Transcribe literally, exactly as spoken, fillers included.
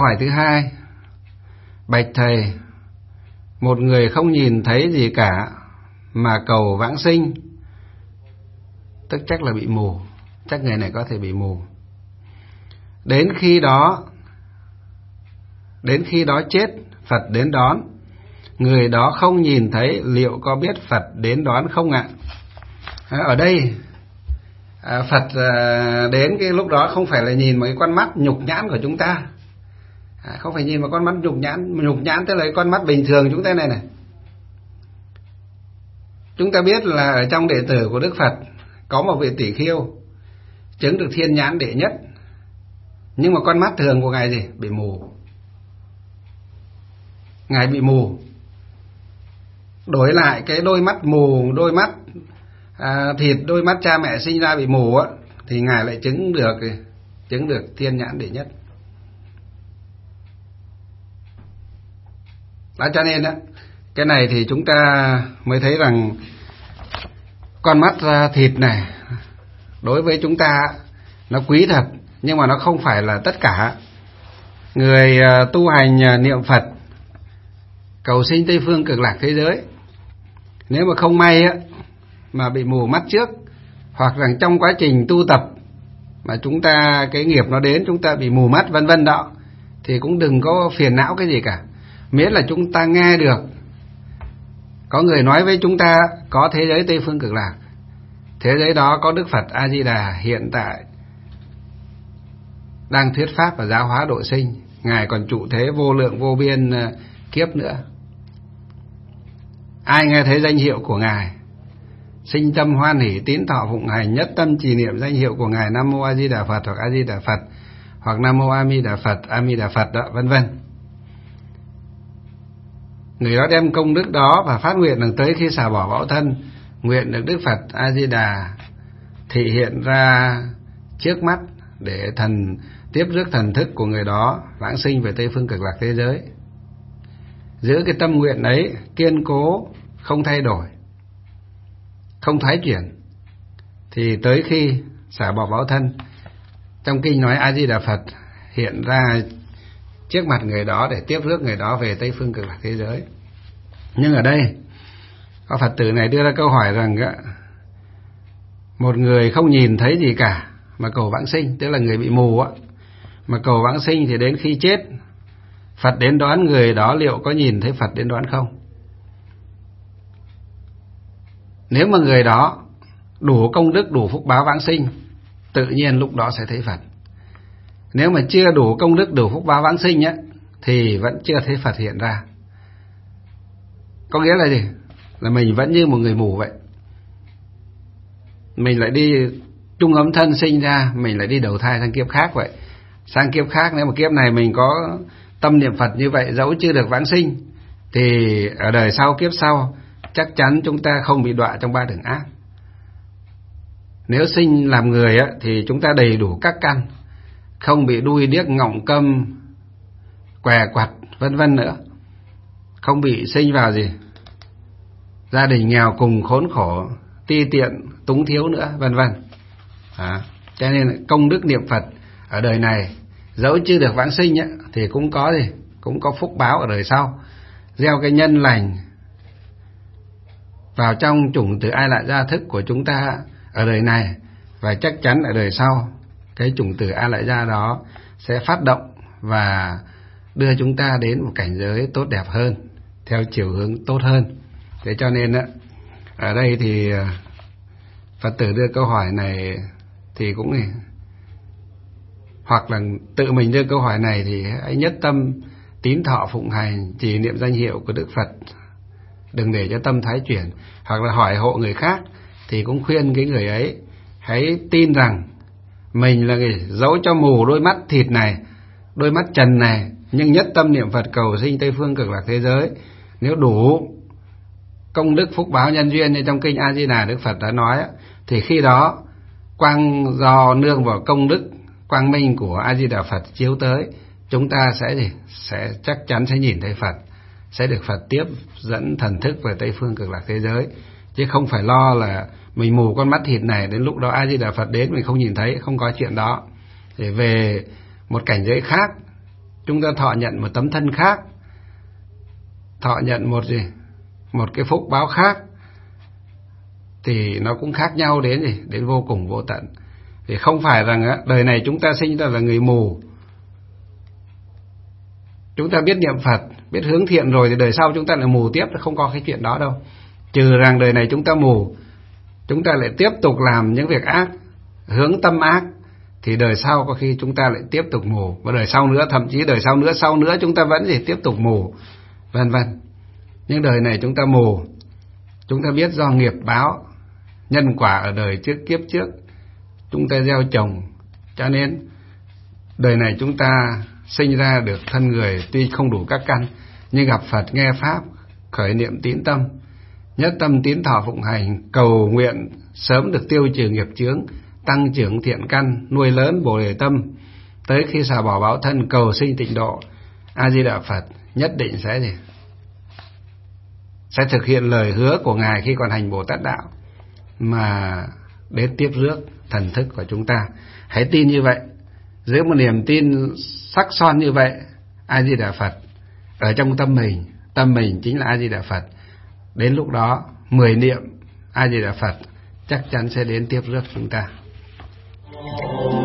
hỏi thứ hai: bạch thầy, một người không nhìn thấy gì cả mà cầu vãng sinh, tức chắc là bị mù, chắc người này có thể bị mù. Đến khi đó, đến khi đó chết, Phật đến đón. Người đó không nhìn thấy, liệu có biết Phật đến đón không ạ? À, ở đây à, Phật à, đến cái lúc đó không phải là nhìn một cái con mắt nhục nhãn của chúng ta, à, không phải nhìn một con mắt nhục nhãn, nhục nhãn tức là cái con mắt bình thường chúng ta này này. Chúng ta biết là ở trong đệ tử của Đức Phật có một vị tỷ khưu chứng được thiên nhãn đệ nhất, nhưng mà con mắt thường của ngài gì? Bị mù. Ngài bị mù. Đổi lại cái đôi mắt mù, đôi mắt à, thịt, đôi mắt cha mẹ sinh ra bị mù á, thì ngài lại chứng được chứng được thiên nhãn đệ nhất. Đó, cho nên á, cái này thì chúng ta mới thấy rằng con mắt thịt này đối với chúng ta nó quý thật, nhưng mà nó không phải là tất cả. Người tu hành niệm Phật cầu sinh Tây Phương Cực Lạc thế giới, nếu mà không may á mà bị mù mắt trước, hoặc rằng trong quá trình tu tập mà chúng ta cái nghiệp nó đến, chúng ta bị mù mắt vân vân đó, thì cũng đừng có phiền não cái gì cả. Miễn là chúng ta nghe được có người nói với chúng ta có thế giới Tây Phương Cực Lạc, thế giới đó có Đức Phật A Di Đà hiện tại đang thuyết pháp và giáo hóa độ sinh, ngài còn trụ thế vô lượng vô biên kiếp nữa. Ai nghe thấy danh hiệu của ngài sinh tâm hoan hỷ, tín thọ phụng hành, nhất tâm trì niệm danh hiệu của ngài Nam Mô A Di Đà Phật hoặc A Di Đà Phật hoặc Nam Mô A Mi Đà Phật, A Mi Đà Phật đó, vân vân. Người đó đem công đức đó và phát nguyện rằng tới khi xả bỏ báo thân, nguyện được Đức Phật A Di Đà thị hiện ra trước mắt để thần tiếp rước thần thức của người đó vãng sinh về Tây Phương Cực Lạc thế giới. Giữ cái tâm nguyện ấy kiên cố, không thay đổi, không thoái chuyển, thì tới khi xả bỏ báo thân, trong kinh nói A Di Đà Phật hiện ra trước mặt người đó để tiếp rước người đó về Tây Phương Cực Lạc thế giới. Nhưng ở đây có Phật tử này đưa ra câu hỏi rằng một người không nhìn thấy gì cả mà cầu vãng sinh, tức là người bị mù á, mà cầu vãng sinh thì đến khi chết Phật đến đón người đó, liệu có nhìn thấy Phật đến đón không? Nếu mà người đó đủ công đức, đủ phúc báo vãng sinh, tự nhiên lúc đó sẽ thấy Phật. Nếu mà chưa đủ công đức, đủ phúc báo vãng sinh á, thì vẫn chưa thấy Phật hiện ra. Có nghĩa là gì? Là mình vẫn như một người mù vậy. Mình lại đi trung ấm thân sinh ra, mình lại đi đầu thai sang kiếp khác vậy. Sang kiếp khác, nếu mà kiếp này mình có tâm niệm Phật như vậy, dẫu chưa được vãng sinh, thì ở đời sau, kiếp sau chắc chắn chúng ta không bị đọa trong ba đường ác. Nếu sinh làm người á, thì chúng ta đầy đủ các căn, không bị đuôi điếc ngọng câm què quặt vân vân nữa, không bị sinh vào gì gia đình nghèo cùng khốn khổ, ti tiện túng thiếu nữa, vân vân. À, cho nên công đức niệm Phật ở đời này dẫu chưa được vãng sinh á, thì cũng có gì cũng có phúc báo ở đời sau, gieo cái nhân lành vào trong chủng tử ai lại gia thức của chúng ta ở đời này, và chắc chắn ở đời sau cái chủng tử a lại gia đó sẽ phát động và đưa chúng ta đến một cảnh giới tốt đẹp hơn, theo chiều hướng tốt hơn. Thế cho nên á, ở đây thì Phật tử đưa câu hỏi này thì cũng hoặc là tự mình đưa câu hỏi này thì hãy nhất tâm tín thọ phụng hành, trì niệm danh hiệu của Đức Phật, đừng để cho tâm thái chuyển. Hoặc là hỏi hộ người khác thì cũng khuyên cái người ấy hãy tin rằng mình là người dẫu cho mù đôi mắt thịt này, đôi mắt trần này, nhưng nhất tâm niệm Phật cầu sinh Tây Phương Cực Lạc thế giới. Nếu đủ công đức phúc báo nhân duyên như trong kinh A Di Đà Đức Phật đã nói, thì khi đó quang do nương vào công đức quang minh của A Di Đà Phật chiếu tới, chúng ta sẽ gì sẽ chắc chắn sẽ nhìn thấy Phật, sẽ được Phật tiếp dẫn thần thức về Tây Phương Cực Lạc thế giới, chứ không phải lo là mình mù con mắt thịt này, đến lúc đó A Di Đà Phật đến mình không nhìn thấy, không có chuyện đó. Để về một cảnh giới khác chúng ta thọ nhận một tấm thân khác, thọ nhận một gì, một cái phúc báo khác, thì nó cũng khác nhau đến gì, đến vô cùng vô tận. Thì không phải rằng á, đời này chúng ta sinh ra là người mù, chúng ta biết niệm Phật, biết hướng thiện rồi thì đời sau chúng ta lại mù tiếp, không có cái chuyện đó đâu. Trừ rằng đời này chúng ta mù, chúng ta lại tiếp tục làm những việc ác, hướng tâm ác, thì đời sau có khi chúng ta lại tiếp tục mù, và đời sau nữa, thậm chí đời sau nữa, sau nữa chúng ta vẫn gì tiếp tục mù, vân vân. Nhưng đời này chúng ta mù, chúng ta biết do nghiệp báo, nhân quả ở đời trước kiếp trước chúng ta gieo trồng, cho nên đời này chúng ta sinh ra được thân người tuy không đủ các căn, nhưng gặp Phật nghe Pháp, khởi niệm tín tâm, nhất tâm tín thọ phụng hành, cầu nguyện sớm được tiêu trừ nghiệp chướng, tăng trưởng thiện căn, nuôi lớn bồ đề tâm, tới khi xả bỏ báo thân cầu sinh tịnh độ, A Di Đà Phật nhất định sẽ gì? Sẽ thực hiện lời hứa của Ngài khi còn hành Bồ Tát đạo, mà đến tiếp rước thần thức của chúng ta. Hãy tin như vậy, dưới một niềm tin sắc son như vậy, A Di Đà Phật ở trong tâm mình, tâm mình chính là A Di Đà Phật. Đến lúc đó mười niệm A Di Đà Phật chắc chắn sẽ đến tiếp rước chúng ta.